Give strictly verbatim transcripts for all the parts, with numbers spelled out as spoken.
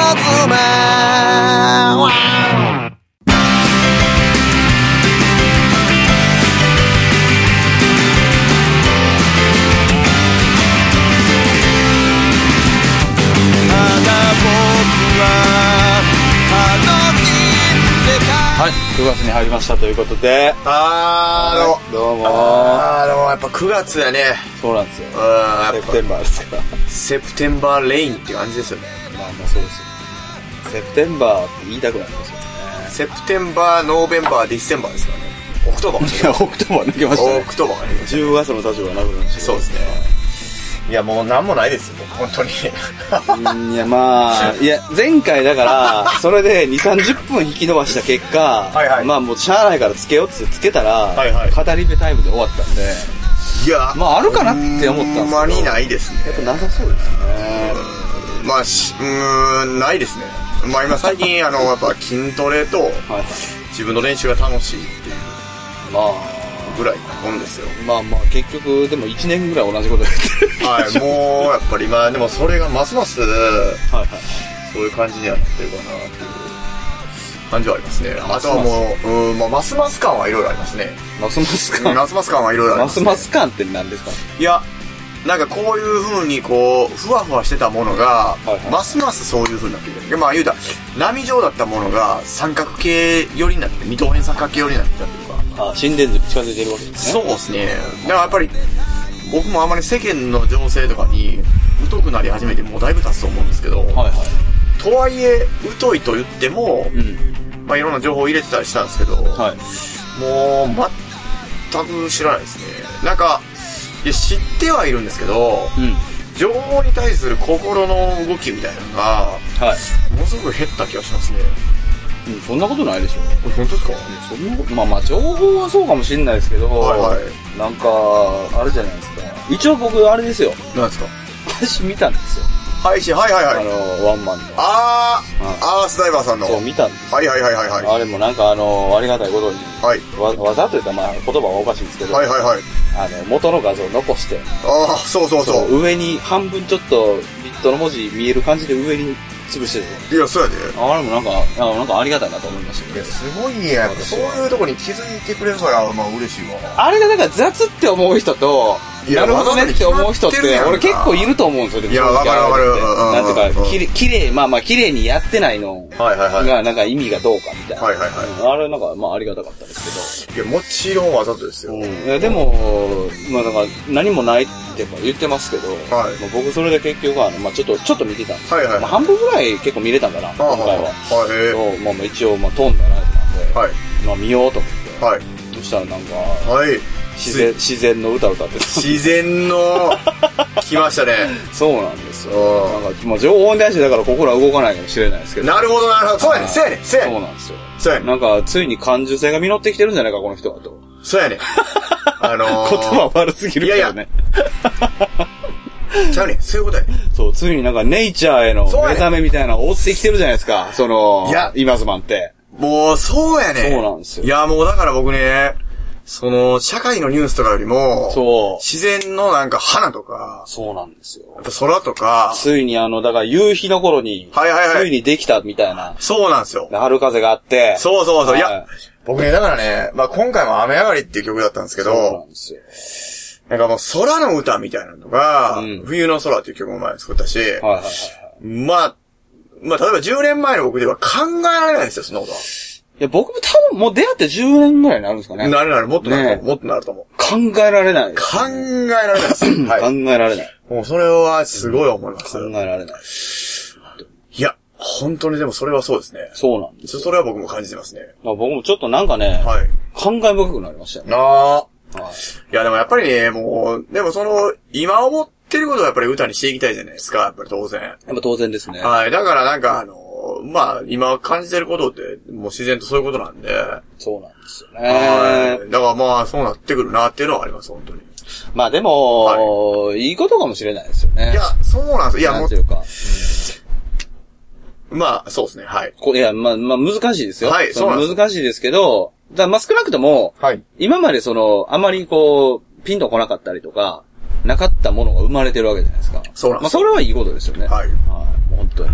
はい、くがつに入りましたということで、 あー、どうも。 どうもあー、でもやっぱくがつやね。 そうなんですよ。 うん、やっぱセプテンバーですから。 セプテンバーレインっていう感じですよね。 まあまあそうですよ。セプテンバーって言いたくなりますよね。 セプテンバー、ノーベンバー、ディセンバーですからね。オクトーバー。 いや、オクトーバー抜けましたね。 オクトーバーがね。 じゅうがつの立場がなくなりました。 そうですね。いや、もうなんもないですよ、本当に。 いや、まあ、いや、前回だから、それでに、さんじゅっぷん引き伸ばした結果、はいはい、まあもうしゃあないからつけようってつけたら、はいはい、語り部タイムで終わったんで、 いや、 まああるかなって思ったんですけど、 ほんまにないですね。 やっぱなさそうですね。 まあ、し、うーん、ないですね。まあ今最近、あの、やっぱ筋トレと、はいはい、自分の練習が楽しいっていう。まあ、ぐらいもんですよ。 まあまあ結局でもいちねんぐらい同じことやってる。 はい、もうやっぱりまあでもそれがますますはいはい、そういう感じにはなってるかなっていう感じはありますね。あとはもう、うん、まあますます感はいろいろありますね。 ますます感。 ますます感はいろいろありますね。 ますます感って何ですか？ いや、なんかこういう風にこうふわふわしてたものが、はいはい、ますますそういう風になってくる。まあ言うたら波状だったものが三角形寄りになって二等辺三角形寄りになってきたっていうか。 あ、心電図に近づいてるわけですね。 そうですね。だからやっぱり僕もあまり世間の情勢とかに疎くなり始めてもうだいぶ経つと思うんですけど、はいはい、とはいえ疎いと言っても、うん、まあいろんな情報を入れてたりしたんですけど、はい、もう全く知らないですね。なんかいや知ってはいるんですけど、うん、情報に対する心の動きみたいなのが、はい、ものすごく減った気がしますね。 うん、そんなことないでしょ。 本当ですか？ そんなこと、まあまあ情報はそうかもしれないですけど、はいはい、なんかあれじゃないですか。一応僕あれですよ。 なんですか？ 配信見たんですよ。 配信、はいはいはい。 あのワンマンの。 あー、うん、アースダイバーさんの。 そう見たんですよ。 はいはいはいはいはい。 あれもなんかあのありがたいことに、はい、わ, わざと言ったらまあ言葉はおかしいんですけど、はいはいはい。あの元の画像を残して、 ああそうそうそう。 そう上に半分ちょっとビットの文字見える感じで上に潰してる。 いや、そうやで。 あれもなんか、あなんかありがたいなと思いましたけど。 いや、すごいね。やっぱそういうとこに気づいてくれるから、まあ嬉しいわ。 あれがなんか雑って思う人と、なるほどねって思う人って、俺結構いると思うんですよ。 いや、わかるわかる。 なんていうか、きれい、きれい、まあまあ、きれいにやってないのが、なんか意味がどうかみたいな。はいはいはい。あれなんか、まあありがたかったですけど。 いや、もちろんわざとですよ。 いや、でも、まあなんか、何もないって言ってますけど、はい、僕それで結局あの、まあちょっと、ちょっと見てたんですけど、はいはい、まあ半分ぐらい結構見れたんかな、今回は。はい、そう、まあまあ一応、まあ飛んだライブなんで、はい、まあ見ようと思って、はい、そしたらなんか、はい、自然、自然の歌歌ってた。 自然の、来ましたね。 そうなんですよ。なんか、まあ情報に対してだから心は動かないかもしれないですけど。 なるほどなるほど。そうやね、そうやね、そうやね。 そうなんですよ。そうやね。なんか、ついに感受性が実ってきてるんじゃないか、この人はと。 そうやね。あのー、 言葉悪すぎるからね。 いやいやちゃうね、そういうことやね。 そう、ついになんかネイチャーへの目覚めみたいなのを追ってきてるじゃないですか。その、いや、今ズマンって。 もう、そうやね。 そうなんですよ。 いや、もうだから僕ね、その、社会のニュースとかよりも、そう。自然のなんか花とか、 そうなんですよ。 やっぱ空とか、 ついにあの、だから夕日の頃に、はいはいはい。ついにできたみたいな。 そうなんですよ。 春風があって。 そうそうそう。はい、いや、僕ね、だからね、まあ今回も雨上がりっていう曲だったんですけど、そうなんですよ。なんかもう空の歌みたいなのが、うん、冬の空っていう曲も前に作ったし、はいはいはい。まあ、まあ例えばじゅうねんまえの僕では考えられないんですよ、そのことは。 いや、僕も多分もう出会ってじゅうねんぐらいになるんですかね。 なるなる、もっとなると思う。ね、もっとなると思う。 考えられない、ね。 考えられないです。はい、 考えられない。 もうそれはすごい思います。 考えられない。 いや、本当にでもそれはそうですね。 そうなんですよ。 それは僕も感じてますね。 まあ、僕もちょっとなんかね、はい、感慨深くなりましたよね。 なあ。はい、いや、でもやっぱりね、もう、でもその、今思ってることはやっぱり歌にしていきたいじゃないですか、やっぱり当然。やっぱ当然ですね。 はい。だからなんかあの、まあ、今感じてることって、もう自然とそういうことなんで。 そうなんですよね。はい。 だからまあ、そうなってくるなっていうのはあります、本当に。 まあでも、はい、いいことかもしれないですよね。 いや、そうなんですよ。いや、もう。 なんていうか。 うん、まあ、そうですね、はい。 こいや、まあ、まあ、難しいですよ。 はい、そうなんです。 難しいですけど、だまあ、少なくとも、はい。今までその、あまりこう、ピンとこなかったりとか、なかったものが生まれてるわけじゃないですか。そうなんです。まあ、それはいいことですよね。はい。はい。もう本当に。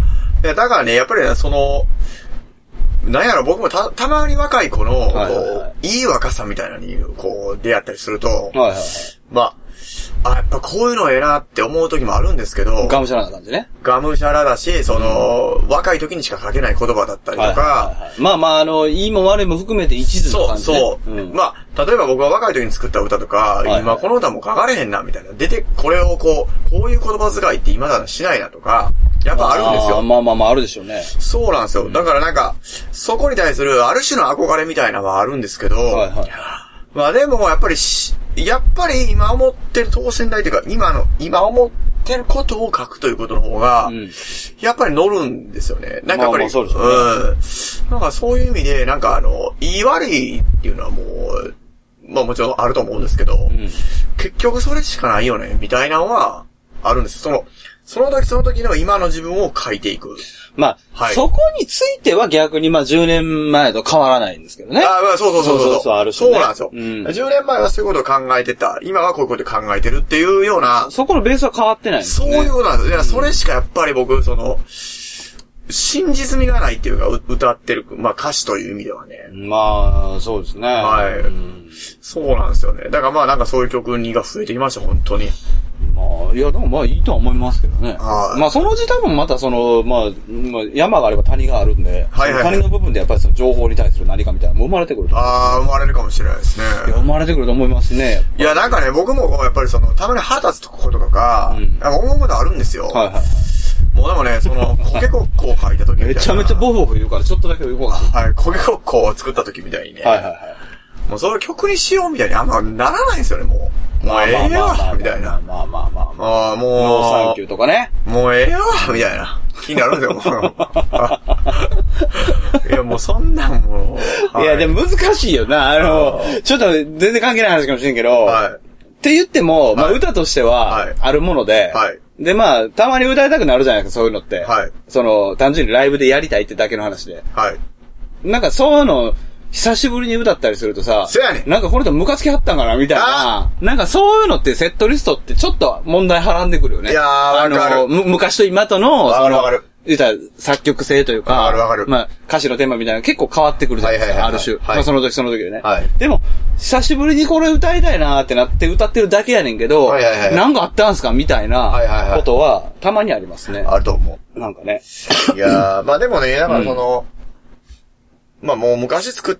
いや、だからね、やっぱりね、その、なんやろ、僕もた、たまに若い子の、こう、はいはいはい、いい若さみたいなのに、こう、出会ったりすると、はいはいはい、まあ、あ、やっぱこういうのええなって思う時もあるんですけど、 がむしゃらな感じね。 がむしゃらだし、その、うん、若い時にしか書けない言葉だったりとか、はいはいはい、 まあまあ、あの、いいも悪いも含めて一途な感じ、ね。 そう、そう、うん。まあ、例えば僕が若い時に作った歌とか、はいはい、今この歌も書かれへんな、みたいな。出て、これをこう、こういう言葉遣いって今だらしないなとか、やっぱあるんですよ。 まあまあまあ、あるでしょうね。 そうなんですよ。だからなんか、そこに対するある種の憧れみたいなのはあるんですけど、はいはい、まあでもやっぱりし、やっぱり今思ってる等身大というか、今の、今思ってることを書くということの方が、うん、やっぱり乗るんですよね。なんかやっぱり、まあまあそうですね、うん。なんかそういう意味で、なんかあの、言い悪いっていうのはもう、まあもちろんあると思うんですけど、うん、結局それしかないよね、みたいなのはあるんですよ。その、その時その時の今の自分を書いていく。 まあ、はい、そこについては逆にまあじゅうねんまえと変わらないんですけどね。 ああ、そうそうそうそう。そうそうそう、 あるし、 ね、そうなんですよ、うん。じゅうねんまえはそういうことを考えてた。今はこういうことを考えてるっていうような。 そこのベースは変わってないんですよね。 そういうことなんです。いや、それしかやっぱり僕、その、真実味がないっていうか、歌ってる、まあ歌詞という意味ではね。 まあ、そうですね。 はい、うん。そうなんですよね。だからまあなんかそういう曲にが増えてきました、本当に。 まあ、いや、でもまあいいとは思いますけどね。まあそのうち多分またその、まあ、まあ、山があれば谷があるんで、はいはいはい、谷の部分でやっぱりその情報に対する何かみたいなのも生まれてくると思う。 ああ、生まれるかもしれないですね。 いや、生まれてくると思いますね。 いや、なんかね、僕もやっぱりその、たまに腹立つこととか、うん、なんか思うことあるんですよ。はいはいはい。もうでもね、その、コケコッコを書いた時みたいな。 めちゃめちゃボフボフ言うから、ちょっとだけ言こうか。 はい、コケコッコを作った時みたいにね。はいはいはい。もうそれを曲にしようみたいにあんまならないんですよね、もう。もうええわ、みたいな。 まあまあまあまあ。 ああ、もう。 ノーサンキューとかね。 もうええわ、みたいな。気になるんですよ、もう。いや、もうそんなんもう。いや、でも難しいよな。あの、ちょっと全然関係ない話かもしれんけど。はい。って言っても、まあ歌としては、あるもので。はい。で、まあ、たまに歌いたくなるじゃないですか、そういうのって。はい。その、単純にライブでやりたいってだけの話で。はい。なんかそういうの、久しぶりに歌ったりするとさ、 そうやねん。 なんかこの人ムカつきはったんかなみたいな。なんかそういうのってセットリストってちょっと問題はらんでくるよね。 いやー、わかる。 あの、む、昔と今との、 わかるわかる。 言ったら作曲性というか、 わかるわかる。 まあ、歌詞のテーマみたいな結構変わってくるじゃないですか、はいはいはいはい、ある種。はい、まあその時その時でね。はい。でも、久しぶりにこれ歌いたいなーってなって歌ってるだけやねんけど、はいはいはい、なんかあったんすかみたいなことはたまにありますね。 あると思う。なんかね。 いやー、まあでもね、だからその、うん、まあもう昔作った、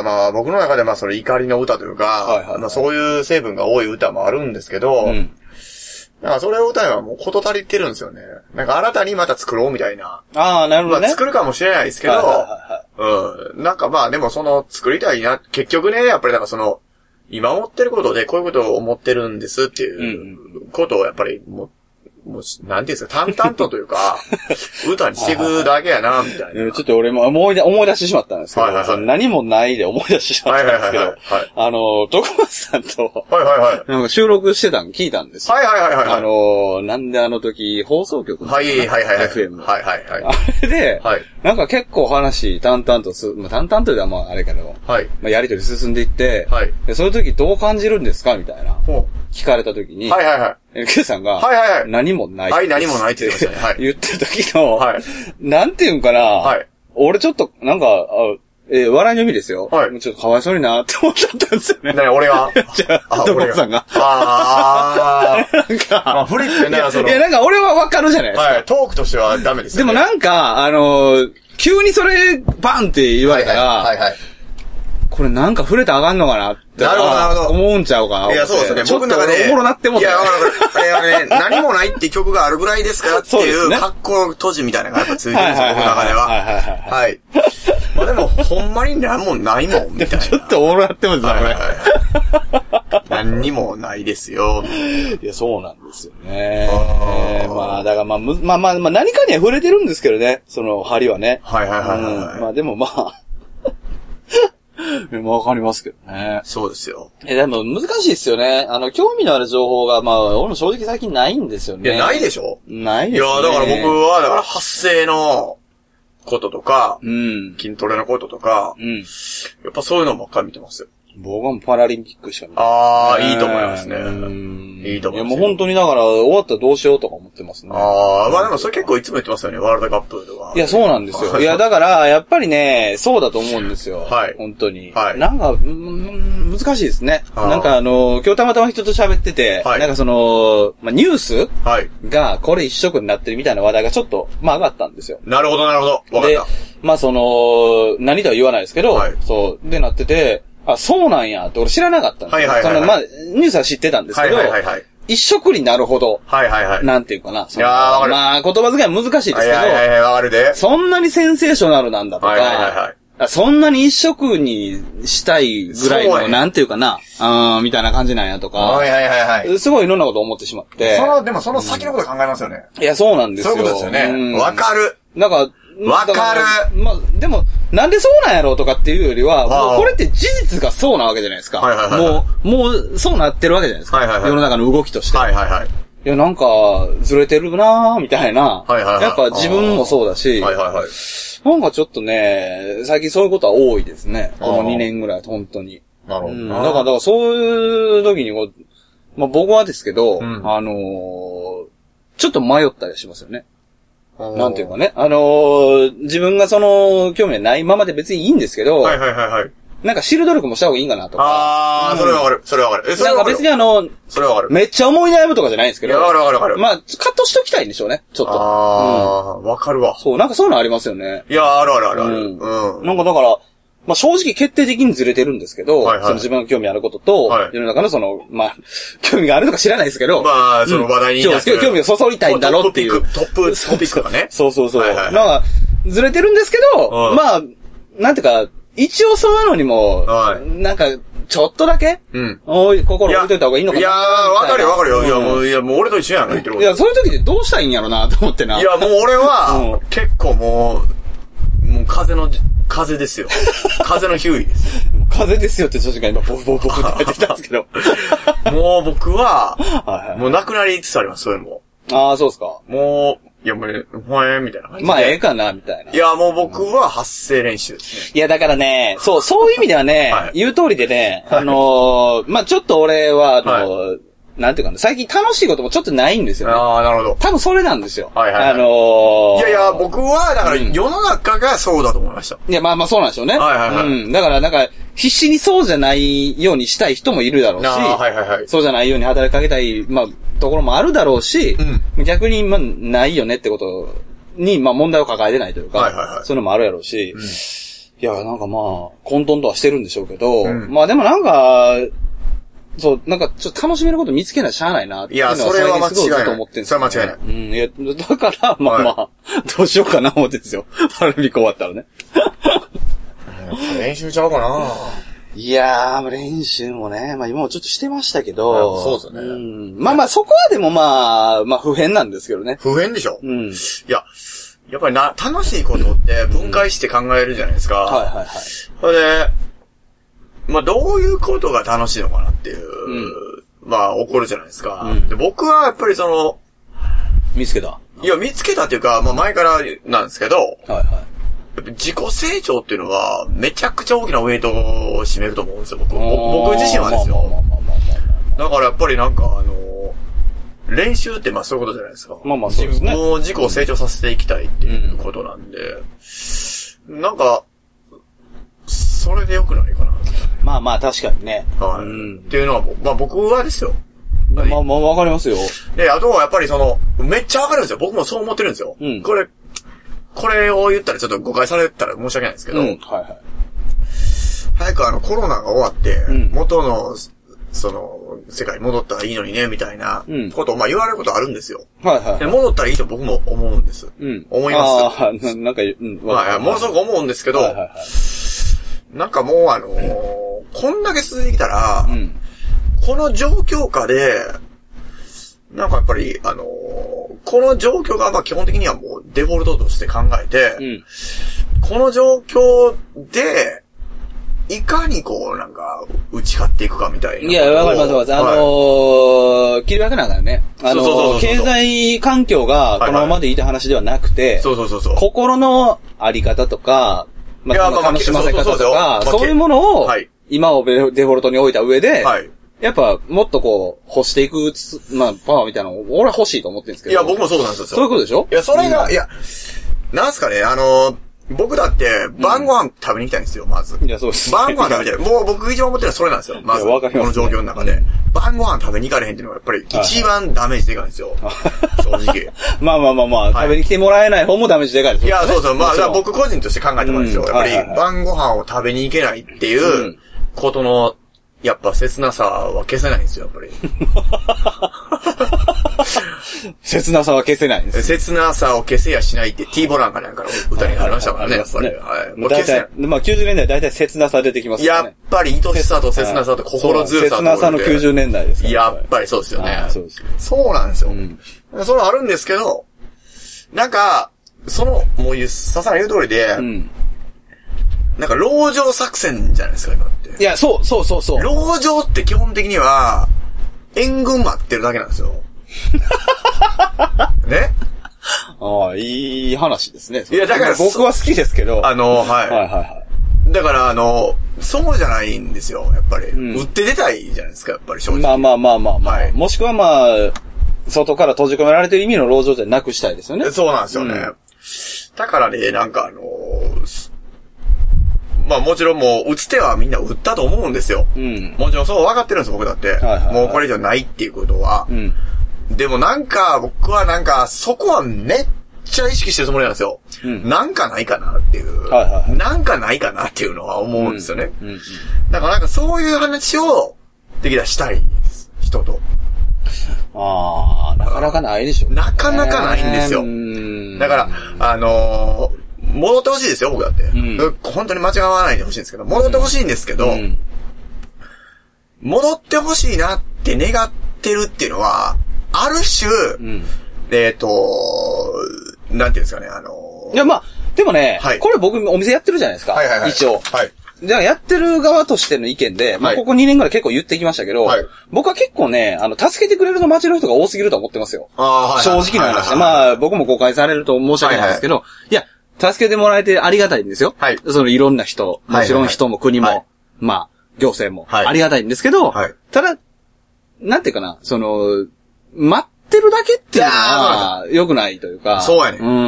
まあ僕の中でまあそれ怒りの歌というか、はいはいはい、まあそういう成分が多い歌もあるんですけど、うん、なんかそれを歌えばもうこと足りてるんですよね。なんか新たにまた作ろうみたいな。 ああ、なるほどね。 まあ作るかもしれないですけど、はいはいはい、うん。なんかまあでもその作りたいな、結局ね、やっぱりなんかその、今思ってることでこういうことを思ってるんですっていうことをやっぱりもう、もう、なんていうんですか、淡々とというか、歌にしていくだけやな、みたいな。 ちょっと俺も思い出、思い出してしまったんですけど、はいはいはい、何もないで思い出してしまったんですけど、はいはいはいはい、あの、徳松さんと、はいはいはい、なんか収録してたの聞いたんですよ。はいはいはいはい、あの、なんであの時、放送局の、 はいはいはい、エフエム。 はいはいはい。あれで、はい、なんか結構話、淡々とす、まあ、淡々というのはまああれけど、はい、まあ、やりとり進んでいって、はい、で、そういう時どう感じるんですかみたいな。聞かれた時に、はいはいはい。Q さんが、はいはいはい。何もない。 はい、何もないって言ってましたね。はい。 言った時の、はい。なんていうんかな。はい。俺ちょっと、なんか、あえー、笑いの意味ですよ。はい。ちょっとかわいそうになって思っちゃったんですよね。 ね、俺は。 じゃあ、ドロさんが。 ああ。なんか、まあ、フリップね、その。 いや、なんか俺はわかるじゃないですか。 はい。トークとしてはダメですよね。でもなんか、あのー、急にそれ、バンって言われたら、はいはい、はいはい。これなんか触れたらあかんのかなって。なるほど、なるほど。思うんちゃうかな。 いや、そうですね。僕の中で。 おもろなってもいや、わかる。いや、ね、何もないって曲があるぐらいですからっていう、格好閉じみたいなのがやっぱついてるんですよ、僕の中では。はいはいはい。はい。まあでも、ほんまに何もないもん、みたいな。 ちょっとおもろなってますね、 これ。何にもないですよ。 いや、そうなんですよね。まあ、だからまあ、まあまあ、まあ何かには触れてるんですけどね、その針はね。はいはいはい。まあでもまあ、わかりますけどね。 そうですよ。 え、でも難しいですよね。あの、興味のある情報が、まあ、俺も正直最近ないんですよね。 いや、ないでしょ？ ないですね。 いや、だから僕は、だから発声のこととか、うん、筋トレのこととか、うん、やっぱそういうのばっかり見てますよ。 僕はもうパラリンピックしか見てない。ああ、いいと思いますね。いいと思います。 いや、もう本当にだから、終わったらどうしようとか思ってますね。 ああ、まあでもそれ結構いつも言ってますよね、ワールドカップでは。 いや、そうなんですよ。いや、だから、やっぱりね、そうだと思うんですよ。はい。本当に。はい。なんか、ん難しいですね。なんかあの、今日たまたま人と喋ってて、はい、なんかその、まあ、ニュースはい。が、これ一色になってるみたいな話題がちょっと、まあ上がったんですよ。 なるほど、なるほど。わかった。で、 まあその、何とは言わないですけど、はい。そう、でなってて、あ、そうなんやって俺知らなかったんですよ。はいはいはい、はい。まあ、ニュースは知ってたんですけど、はいはいはいはい。一色になるほど。はいはいはい。なんていうかな。いやー、わかる。まあ、言葉遣い難しいですけど。はいはいはい、わかるで。そんなにセンセーショナルなんだとか。はいはいはい。そんなに一色にしたいぐらいの、なんていうかな。あー、みたいな感じなんやとか。はいはいはいはい。すごいいろんなこと思ってしまって。 その、でもその先のこと考えますよね。 いや、そうなんですよ。 そういうことですよね。わかる。 なんか、 わかる。 まあ、でも、なんでそうなんやろうとかっていうよりは、もうこれって事実がそうなわけじゃないですか。はいはいはい。もう、もう、そうなってるわけじゃないですか。はいはいはい。世の中の動きとして。はいはいはい。いや、なんか、ずれてるなーみたいな。はいはいはい。やっぱ自分もそうだし。はいはいはい。なんかちょっとね、最近そういうことは多いですね。このにねんぐらい、本当に。なるほど。うん。だから、だからそういう時にこう、まあ僕はですけど、うん、あのー、ちょっと迷ったりしますよね。なんていうかね。あのー、自分がその、興味ないままで別にいいんですけど、はいはいはいはい。なんか知る努力もした方がいいんかなとか。あー、うん、それはわかる。それはわかる。え、それはわかる。なんか別にあの、それはわかる。めっちゃ思い悩むとかじゃないんですけど。いや、わかるわかるわかる。まあ、カットしときたいんでしょうね。ちょっと。あー、わ、うん、かるわ。そう、なんかそういうのありますよね。いや、あるあるあるある。うん。うん、なんかだから、まあ正直決定的にずれてるんですけど、はいはい、その自分が興味あることと、はい、世の中のその、まあ、興味があるのか知らないですけど、まあ、その話題に、うん、興味をそそりたいんだろうっていう。トップ、トップ、トピックとかね。そうそうそう。はいはいはい、なんか、ずれてるんですけど、はい、まあ、なんていうか、一応そういうのにも、はい、なんか、ちょっとだけ、うん。おい、心置いといた方がいいのかな。いやー、わかるよわかるよ。いや、もう、いや、もう俺と一緒やん、言ってること。いや、そういう時ってどうしたらいいんやろな、と思ってな。いや、もう俺は、結構もう、もう風の、風ですよ。風のヒューイです。風ですよって正直今、ボフボフボフって入ってきたんですけど。もう僕は、はいはい、もうなくなりつつあります、そういうのも。ああ、そうですか。もう、いや、もう、ほえーみたいな感じで。まあ、ええかな、みたいな。いや、もう僕は発声練習ですね。いや、だからね、そう、そういう意味ではね、はい、言う通りでね、あのー、まあちょっと俺は、あのー、はいなんていうかな、最近楽しいこともちょっとないんですよね。ああ、なるほど。多分それなんですよ。はいはい、はい。あのー、いやいや、僕は、だから世の中がそうだと思いました。うん、いや、まあまあそうなんですよね。はいはいはい。うん。だからなんか、必死にそうじゃないようにしたい人もいるだろうし、あはいはいはい。そうじゃないように働きかけたい、まあ、ところもあるだろうし、うん、逆に、まあ、ないよねってことに、まあ問題を抱えてないというか、はいはいはい。そういうのもあるやろうし、うん、いや、なんかまあ、混沌とはしてるんでしょうけど、うん、まあでもなんか、そう、なんか、ちょっと楽しめること見つけないとしゃあないなっていうのは最近すごいずっと思ってるんですよ、ね。それは間違いない。うん、いや、だから、まあまあ、はい、どうしようかな思ってるんですよ。パラリンピック終わったらね。練習ちゃうかないやー、練習もね、まあ今もちょっとしてましたけど。そうですよね。うん。まあまあ、そこはでもまあ、まあ不変なんですけどね。不変でしょうん。いや、やっぱりな、楽しいことって分解して考えるじゃないですか。うん、はいはいはい。それで、まあ、どういうことが楽しいのかなっていう、うん、まあ、起こるじゃないですか、うん。で僕はやっぱりその、見つけたいや、見つけたっていうか、まあ前からなんですけど、はいはい。やっぱ自己成長っていうのは、めちゃくちゃ大きなウェイトを占めると思うんですよ、僕。僕自身はですよ。だからやっぱりなんか、あの、練習ってまあそういうことじゃないですか。まあまあそうですね。自分の自己を成長させていきたいっていうことなんで、うん、なんか、それで良くないかな。まあまあ確かにね。はい。うん、っていうのは、まあ僕はですよ。まあまあわかりますよ。で、あとはやっぱりその、めっちゃわかるんですよ。僕もそう思ってるんですよ。うん。これ、これを言ったらちょっと誤解されたら申し訳ないんですけど。うん。はいはい。早くあのコロナが終わって、うん、元の、その、世界に戻ったらいいのにね、みたいなことを、まあ言われることあるんですよ。はいはい、はい。で、戻ったらいいと僕も思うんです。うん。思います。ああ、なんか、うん。はい、ものすごく思うんですけど、はいはいはい。なんかもうあのー、こんだけ続いてきたら、うん、この状況下で、なんかやっぱり、あのー、この状況がまあ基本的にはもうデフォルトとして考えて、うん、この状況で、いかにこうなんか、打ち勝っていくかみたいな。いや、わかりますわかります。あのー、はい、切り分けながらね。あのー、そうそうそうそう、経済環境がこのままでいいって話ではなくて、はいはい、そうそうそうそう、心のあり方とか、まあ、楽しませ方とか、そういうものを、 今をデフォルトに置いた上で、 はい。 やっぱ、もっとこう、欲していく、まあ、パワーみたいなのを、俺は欲しいと思ってるんですけど。 いや、僕もそうなんですよ。 そういうことでしょ？ いや、それが、うん、いや、なんすかね、あの、僕だって、晩ご飯食べに行きたいんですよ、まず。 いや、そうです、 ね。晩ご飯食べたい。もう僕一番思ってるのはそれなんですよ。まず、この状況の中で。晩ご飯食べに行かれへんっていうのがやっぱり一番ダメージでかいんですよ。正直。 まあまあまあまあ、はい、食べに来てもらえない方もダメージでかいですよ、ね。いや、そうそう。まあ、僕個人として考えてもらうんですよ。やっぱり晩ご飯を食べに行けないっていうことの、やっぱ切なさは消せないんですよ、やっぱり。 切なさは消せないんです。 切なさを消せやしないって T ボランかなんかの歌になりましたからね、やっぱり。はい。 もう消せない。まあきゅうじゅうねんだいだいたい切なさ出てきますよね。 やっぱり愛しさと切なさと心強さと。 切なさのきゅうじゅうねんだいですから。 やっぱりそうですよね。 そうです。 そうなんですよ。うん、それあるんですけど、なんか、その、もう言う、笹さん言う通りで、うん、なんか、籠城作戦じゃないですか、今って。 いや、そう、そう、そう、そう。 籠城って基本的には、援軍待ってるだけなんですよ。ね？ ああ、いい話ですね。 いや、だから、 僕は好きですけど。 あの、はい。 はいはいはい。 だから、あの、そうじゃないんですよ、やっぱり。うん、売って出たいじゃないですか、やっぱり正直。 まあまあまあまあまあ。はい、もしくはまあ、外から閉じ込められてる意味の籠城じゃなくしたいですよね。 そうなんですよね。うん、だからね、なんかあのー、まあもちろんもう打つ手はみんな打ったと思うんですよ。うん、もちろんそう分かってるんです僕だって、はいはいはい。もうこれ以上ないっていうことは。うん、でもなんか僕はなんかそこはめっちゃ意識してるつもりなんですよ。うん、なんかないかなっていう、はいはいはい。なんかないかなっていうのは思うんですよね。うんうんうん、だからなんかそういう話をできたらしたいです。人と。 ああ、なかなかないでしょ、 ね。なかなかないんですよ。だから、あのー、戻ってほしいですよ、僕だって。うん、本当に間違わないでほしいんですけど、戻ってほしいんですけど、うん、戻ってほしいなって願ってるっていうのは、ある種、うん、えっと、なんていうんですかね、あのー、 いや、まあ、でもね、はい、これ僕お店やってるじゃないですか。はいはいはい、一応。はい。じゃあやってる側としての意見で、はい、まあ、ここにねんぐらい結構言ってきましたけど、はい、僕は結構ね、あの、助けてくれるの街の人が多すぎると思ってますよ。あ正直な話で。まあ、僕も誤解されると申し訳ないですけど、はいはい、いや、助けてもらえてありがたいんですよ。はい。そのいろんな人、もちろん人も国も、はいはいはい、まあ、行政も、ありがたいんですけど、はい、ただ、なんていうかな、その、待ってるだけっていうのは、良くないというか。 そうやね。うん。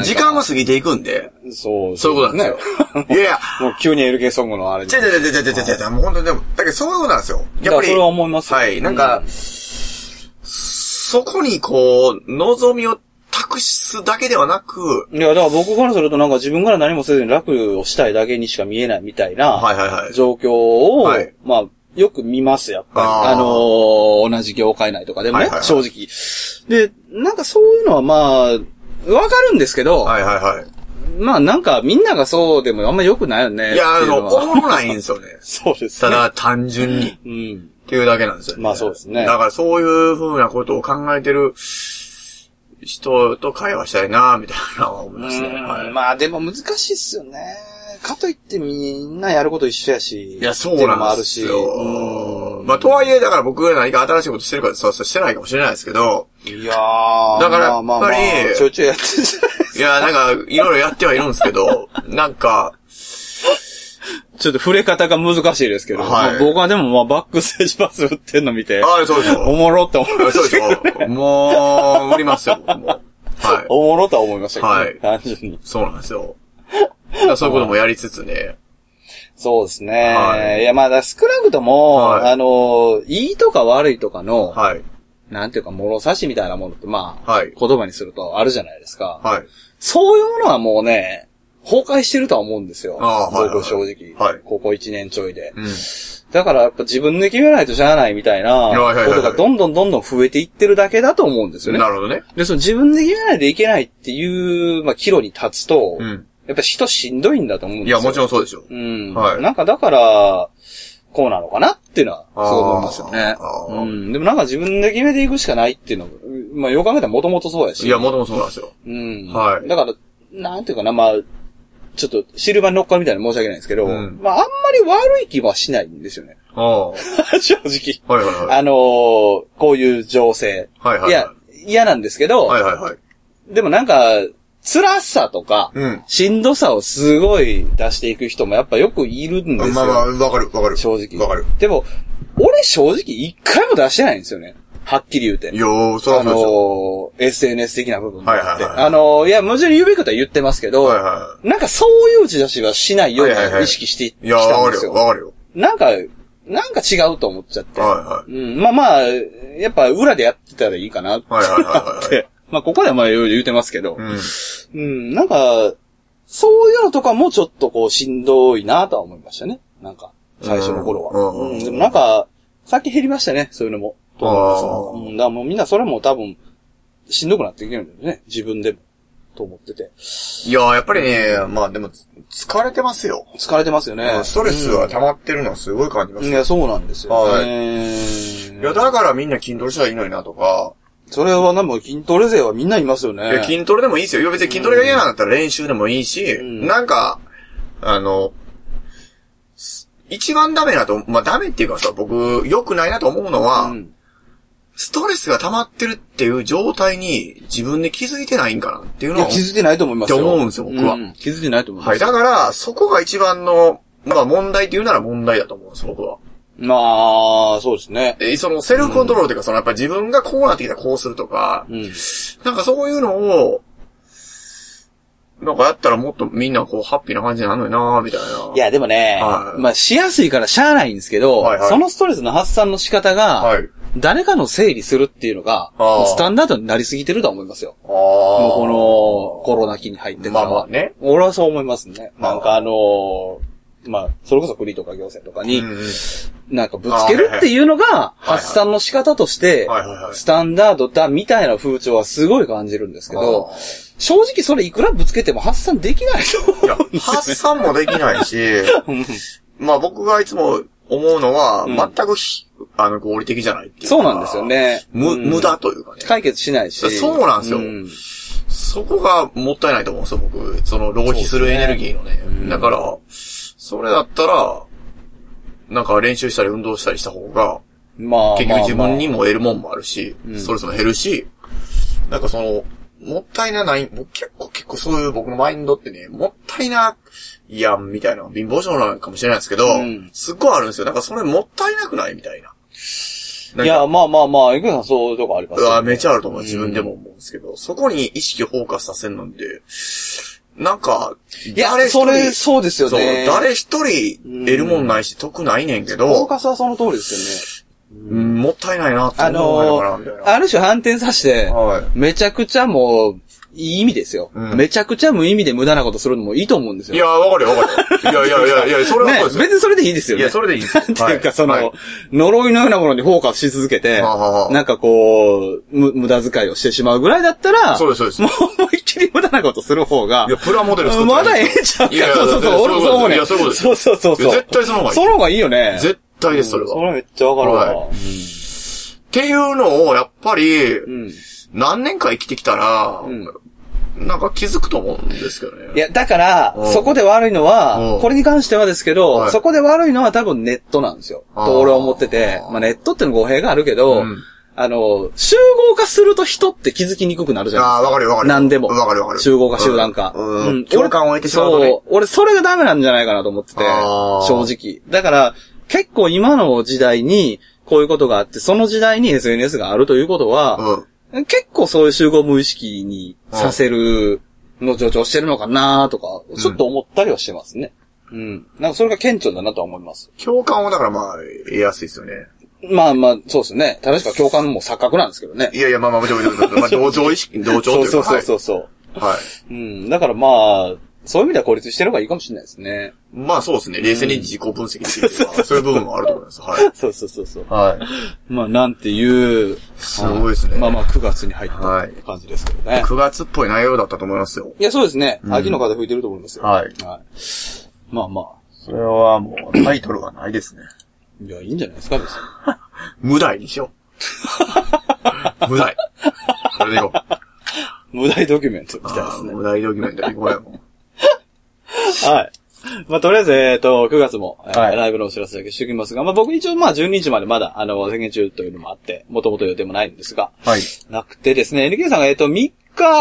時間は過ぎていくんで。そう、そういうことなんですよ。いやいや。 もう急に エルケー ソングのあれに。 ちゃちゃちゃちゃちゃちゃちゃ、もう本当にでも、だけどそういうことなんですよ。 やっぱり。それは思いますよ。 はい。なんか、うん、そこにこう、望みを託すだけではなく。 いや、だから僕からするとなんか自分から何もせずに楽をしたいだけにしか見えないみたいな。はいはいはい。状況を、はい、まあ、よく見ます、やっぱり。あ、あのー、同じ業界内とかでもね、はいはいはい、正直。で、なんかそういうのはまあ、わかるんですけど、はいはいはい。まあなんかみんながそうでもあんま良くないよね。 いや、あの、おもろないんですよね。 そうですね。 ただ単純に。うん。っていうだけなんですよね。 まあそうですね。 だからそういう風なことを考えてる人と会話したいな、みたいなのは思いますね。はい、 まあでも難しいっすよね。かといってみんなやること一緒やし。 いや、そうなんですよ。うん。まあ、とはいえ、だから僕が何か新しいことしてるかそうそうしてないかもしれないですけど。 いやー。 だから、やっぱり、まあまあまあ、 ちょいちょいやってるじゃないですか。 いや、なんか、いろいろやってはいるんですけど、なんか、 ちょっと触れ方が難しいですけど、はい、僕はでもまあバックステージパス売ってんの見て、 ああ、そうですよ。 おもろって思いましたけど、ね。 そうですよ。もう、売りますよ、もう。はい。 おもろとは思いましたけど、ね、はい。単純に。 そうなんですよ。そういうこともやりつつね。 そうですね。はい、いや、まだ少なくとも、はい、あの、いいとか悪いとかの、はい、なんていうか、物差しみたいなものって、まあ、はい、言葉にするとあるじゃないですか。はい、そういうものはもうね、崩壊してるとは思うんですよ。あ僕、はいはい、正直、はい。ここ一年ちょいで。うん、だからやっぱ自分で決めないとしゃあないみたいなことがどんどんどんどん増えていってるだけだと思うんですよね。 なるほどね。 で、その自分で決めないといけないっていう、まあ、岐路に立つと、うん、やっぱ人しんどいんだと思うんですよ。 いや、もちろんそうですよ。 うん。はい。なんかだから、こうなのかなっていうのは、すごい思いますよね。うん。でもなんか自分で決めていくしかないっていうのは、まあ、よく考えたらもともとそうやし。 いや、もともとそうなんですよ。 うん。はい。だから、なんていうかな、まあ、ちょっとシルバーに乗っかるみたいな申し訳ないんですけど、うん、まあ、あんまり悪い気はしないんですよね。あ正直。はいはいはい。あのー、こういう情勢。はいはいはい。いや、嫌なんですけど、はいはいはい。でもなんか、 辛さとか、うん、しんどさをすごい出していく人もやっぱよくいるんですよ。 まあまあ、わかる、わかる。 正直。 わかる。 でも、俺正直一回も出してないんですよね。はっきり言うて。 いやー、そらそうですよ。 あのー、エスエヌエス 的な部分もあって。 はいはいはい。 あのー、いや、もちろん言うべきことは言ってますけど、はいはい、なんかそういう打ち出しはしないように意識してきたんですよ。はいはいはい、いや、わかるよ、 わかるよ。 なんか、なんか違うと思っちゃって。 はいはい。 うん、まあまあ、やっぱ裏でやってたらいいかなって。はいはいはい、はい。まあここではまあいろいろ言うてますけど、うん、うん、なんか、そういうのとかもちょっとこうしんどいなとは思いましたね。なんか、最初の頃は。うん、うん、でもなんか、さっき減りましたね、そういうのも。と思います。うん、だからもうみんなそれも多分、しんどくなってきてるんだよね、自分でも。と思ってて。いやー、やっぱりね、まあでも、疲れてますよ。 疲れてますよね。 ストレスは溜まってるのはすごい感じますよ。 いや、そうなんですよね。 はい。いや、だからみんな筋トレしたらいいのになとか。 それはなんも筋トレ勢はみんないますよね。 いや、筋トレでもいいですよ。いや、別に筋トレが嫌なんだったら練習でもいいし、うん、なんか、あの、一番ダメなと、まあダメっていうかさ、僕、良くないなと思うのは、うん、ストレスが溜まってるっていう状態に自分で気づいてないんかなっていうのを。いや、 気づいてないと思いますよ。 って思うんですよ、僕は。うん、 気づいてないと思います。 はい。だから、そこが一番の、まあ問題って言うなら問題だと思うんです、僕は。 まあ、そうですね。 え、そのセルフコントロールというか、うん、そのやっぱり自分がこうなってきたらこうするとか、うん、なんかそういうのを、なんかやったらもっとみんなこうハッピーな感じになるのよなーみたいな。 いやでもね、はい、まあしやすいからしゃあないんですけど、はいはい、そのストレスの発散の仕方が、はい、誰かの整理するっていうのが、スタンダードになりすぎてると思いますよ。もうこのコロナ期に入ってからは。まあまあね。俺はそう思いますね。なんかあのー、まあ、それこそ国とか行政とかに、なんかぶつけるっていうのが、発散の仕方として、スタンダードだみたいな風潮はすごい感じるんですけど、正直それいくらぶつけても発散できないと思うんですよね。 いや、発散もできないし、まあ僕がいつも思うのは、全く、あの、合理的じゃないっていうか。 そうなんですよね。 む、無駄というかね。 解決しないし。 そうなんですよ。そこがもったいないと思うんですよ、僕。その浪費するエネルギーのね。だから、それだったら、なんか練習したり運動したりした方が、まあ、結局自分にも得るもんもあるし、まあまあ、ストレスも減るし、うん、なんかその、もったいなない、僕結構結構そういう僕のマインドってね、もったいないやんみたいな、貧乏症なのかもしれないですけど、うん、すっごいあるんですよ。なんかそれもったいなくないみたいな。 いや、まあまあまあ、いくさんそういうとこありますよ、ね。 あめちゃあると思う。自分でも思うんですけど、うん、そこに意識をフォーカスさせるので、なんか、 いや、それ、そうですよね。 そう、誰一人得るもんないし、得ないねんけど。 フォーカスはその通りですよね。うん、もったいないなって思うのかな、みたいな。 ある種反転させて、はい、めちゃくちゃもう、いい意味ですよ、うん。めちゃくちゃ無意味で無駄なことするのもいいと思うんですよ。 いや、わかるよ、わかるよ。いやいやいやいや、それはそうですよ。 ね、別にそれでいいですよね。 いや、それでいいです。 なんていうか、その、はい、呪いのようなものにフォーカスし続けて、はははなんかこう、む、無駄遣いをしてしまうぐらいだったら、 そうです、そうです。 もう思いっきり無駄なことする方が、 いや、プラモデル作ってまだええんちゃうか。いやいやそうそうそう、俺もそう思うね。いや、そういうことです。そうそうそうそう。 絶対その方がいい。 その方がいいよね。 絶対です、それは。 それめっちゃわかるわ。はい、うん、 っていうのを、やっぱり、うん、何年か生きてきたら、うんなんか気づくと思うんですけどね。 いや、だから、そこで悪いのは、これに関してはですけど、はい、そこで悪いのは多分ネットなんですよ。と俺は思ってて、まあネットっての語弊があるけど、うん、あの、集合化すると人って気づきにくくなるじゃないですか。ああ、 わかるわかる。 何でも。 わかるわかる。 集合化、集団化。 うん。うん、共感を得てしまうとね。そう。 俺それがダメなんじゃないかなと思ってて、正直。だから、結構今の時代に、こういうことがあって、その時代に エスエヌエス があるということは、うん、結構そういう集合無意識にさせる、の助長してるのかなとか、ちょっと思ったりはしてますね。うん。うん、なんかそれが顕著だなとは思います。 共感はだからまあ、得やすいですよね。 まあまあ、そうですね。確か共感も錯覚なんですけどね。 いやいや、まあまあ、もちろん、まあ、同調意識、同調というか。 そうそうそうそう。はい。うん。だからまあ、そういう意味では孤立してる方がいいかもしれないですね。 まあそうですね。冷静に自己分析できるとか、そういう部分もあると思います。はい。 そうそうそうそう。はい。まあなんていう。 すごいですね。 まあまあくがつに入った感じですけどね。はい、 くがつっぽい内容だったと思いますよ。 いやそうですね。秋の風吹いてると思いますよ。はい。はい。まあまあ。 それはもうタイトルはないですね。 いや、いいんじゃないですか、別に。 無題にしよう。無題。それでいこう。 無題ドキュメントみたいですね。 無題ドキュメントいこうやもん。 はい。まあ、とりあえず、えっと、くがつも、はい、ライブのお知らせだけしておきますが、まあ、僕一応、まあ、じゅうににちまでまだ、あの、宣言中というのもあって、もともと予定もないんですが、はい。なくてですね、エヌケー さんが、えっと、みっか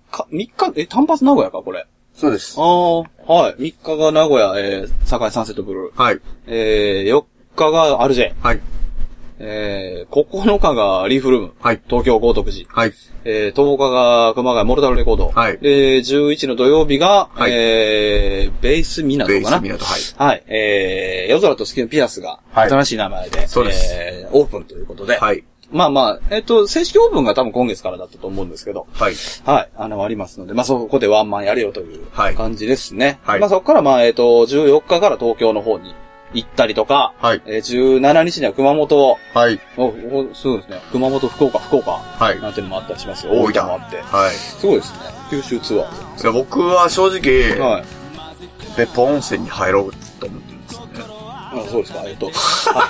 日、みっか、え、単発名古屋か、これ。 そうです。 ああ、はい。みっかが名古屋、えー、堺サンセットブルー。 はい。 えー、よっかが アールジェー。 はい。 えー、ここのかがリーフルーム。 はい。 東京豪徳寺。 はい。 えー、とおかが熊谷モルタルレコード。 はい。 えー、じゅういちの土曜日が、 はい。 えー、ベース港かな。 ベース港、はい。 はい。えー、夜空と月のピアスが、新しい名前で、はい、 そうです。 えー、オープンということで。 はい。 まあまあ、えっと、正式オープンが多分今月からだったと思うんですけど。 はい。 はい。あの、ありますので、まあそこでワンマンやれよという感じですね。 はい。 まあそこからまあ、えっと、じゅうよっかから東京の方に行ったりとか、 はい。 えー、じゅうしちにちには熊本、 はい。 お、お、そうですね。熊本、福岡、福岡、はい。なんていうのもあったりしますよ。大分もあって。はい。すごいですね。九州ツアー。 いや、僕は正直、はい。別府温泉に入ろうと思ってるんですよね。 あ、そうですか。えっと。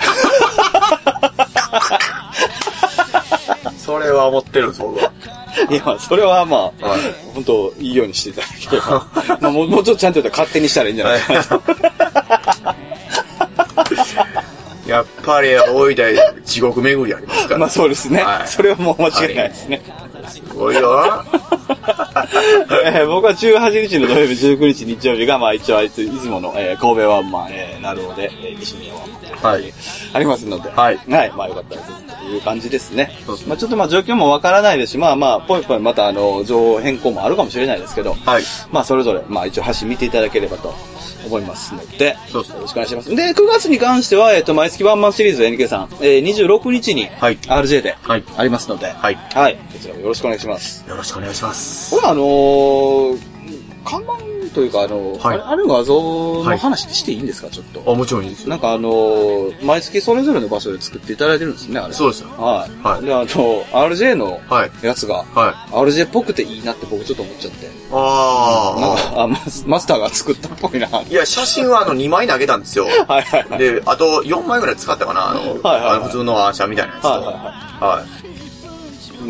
それは思ってるんです、僕は。 いや、それはまあ、はい、本当いいようにしていただければ。まあ、もう、もうちょっとちゃんと言ったら勝手にしたらいいんじゃないかな。 やっぱり、大分地獄巡りありますから。 まあそうですね。はい、それはもう間違いないですね。 はい、すごいよ。 えー、僕はじゅうはちにちの土曜日、じゅうくにち日曜日が、まあ一応あいつ、いつもの、えー、神戸ワンマン、えー、なるので、えー、西宮ワンマン、はい、ありますので、はい。はい。まあよかったらという感じですね。そうですね。まあちょっとまあ状況もわからないですし、まあまあ、ぽいぽいまたあの、情報変更もあるかもしれないですけど、はい。まあそれぞれ、まあ一応発信見ていただければと思いますので、そうですね。よろしくお願いします。で、くがつに関しては、えっと、毎月ワンマンシリーズ エヌケー さん、えー、にじゅうろくにちに、はい。アールジェー で、はい。ありますので、はい。はい。こちらもよろしくお願いします。 よろしくお願いします。 これあのー、看板というか、あの、はい、ある画像の話ってしていいんですか、はい、ちょっと。 あ、もちろんいいですよ。 なんかあのー、毎月それぞれの場所で作っていただいてるんですね、あれ。 そうですよ。 はい。はい。で、あの、アールジェー のやつが、はい。アールジェー っぽくていいなって僕ちょっと思っちゃって。ああ。なんか、あ、マス、マスターが作ったっぽいな。 いや、写真はあのにまい投げたんですよ。はいはいはい。で、あとよんまいぐらい使ったかな、あの、はいはいはい、あの普通のアーシャみたいなやつと。はいはいはい。はい。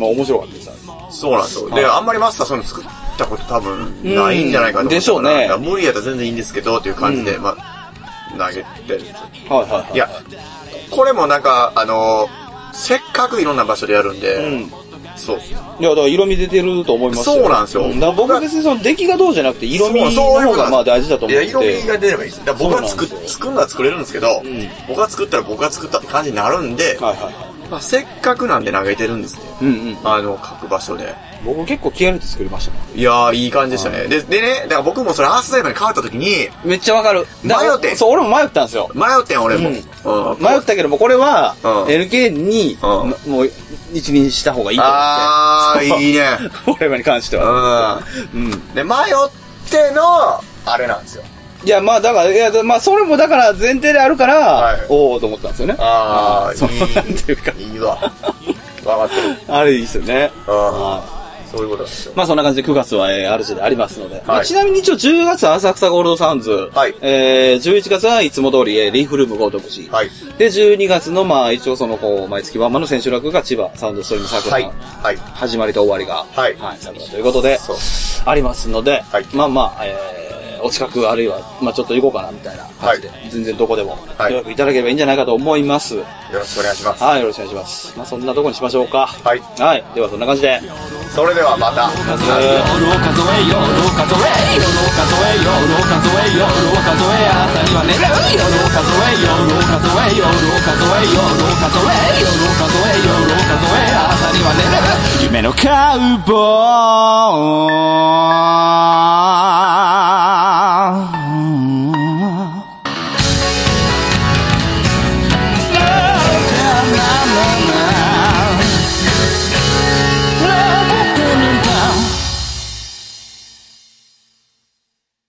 まあ面白かったです。 そうなんですよ。で、あんまりマスターそういうの作ったこと多分ないんじゃないかと思って。 でしょうね。 無理やったら全然いいんですけど、っていう感じで、うん、まあ、投げてるんですよ。はいはいはい。いや、これもなんか、あの、せっかくいろんな場所でやるんで、うん、そう。 いや、だから色味出てると思いますよ。 そうなんですよ。うん、 だから僕は別にその出来がどうじゃなくて色味の方がまあ大事だと思って。いや、 色味が出ればいいです。だから僕が作、作るのは作れるんですけど、うん、僕が作ったら僕が作ったって感じになるんで、はいはいはい。まあ、せっかくなんで投げてるんですね。うんうん。あの、各場所で。 僕結構気合入れて作りましたね。 いやー、いい感じでしたね。で、でね、だから僕もそれアースダイバーに変わった時に、 めっちゃわかる。 迷ってん。 そう、俺も迷ったんですよ。 迷ってん、俺も。うん。 うん、迷ったけども、これは、うん、エルケー に、うん、もう、一任した方がいいと思って。 あー、いいね。 俺に関しては。 うん。うん。で、迷っての、あれなんですよ。 いや、まあ、だから、いや、まあ、それもだから前提であるから、はい、おおと思ったんですよね。 ああ、 そういい。なんていうか。 いいわ。わかってる。 あれいいですよね。 ああ。そういうことなんですよ。 まあそんな感じでくがつは、えー、アールジェーでありますので。はいまあ、ちなみに一応じゅうがつは浅草ゴールドサウンズ。はい。えー、じゅういちがつはいつも通り、えー、リーフルーム豪徳寺。はい。で、じゅうにがつの、まあ一応その、こう、毎月ワンマンの千秋楽が千葉サウンドストリームサークル。はい。はい。始まりと終わりが。はい。はい。サークルということで。そう。ありますので。はい。まあまあ、えー、お近くあるいは、まあちょっと行こうかなみたいな感じで、はい、全然どこでも予約いただければいいんじゃないかと思います。 よろしくお願いします。 はい、よろしくお願いします。まあそんなとこにしましょうか。はい。はい。ではそんな感じで。 それではまた。夜を数え、夜を数え、夜を数え、夜を数え、夜を数え、夜を数え、朝には寝る。夜を数え、夜を数え、夜を数え、夜を数え、夜を数え、夜を数え、朝には寝る。夢のカウボーイ。